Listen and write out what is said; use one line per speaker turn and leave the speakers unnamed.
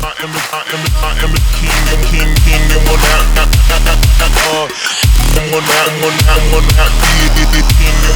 I am the king, and one that, be the king.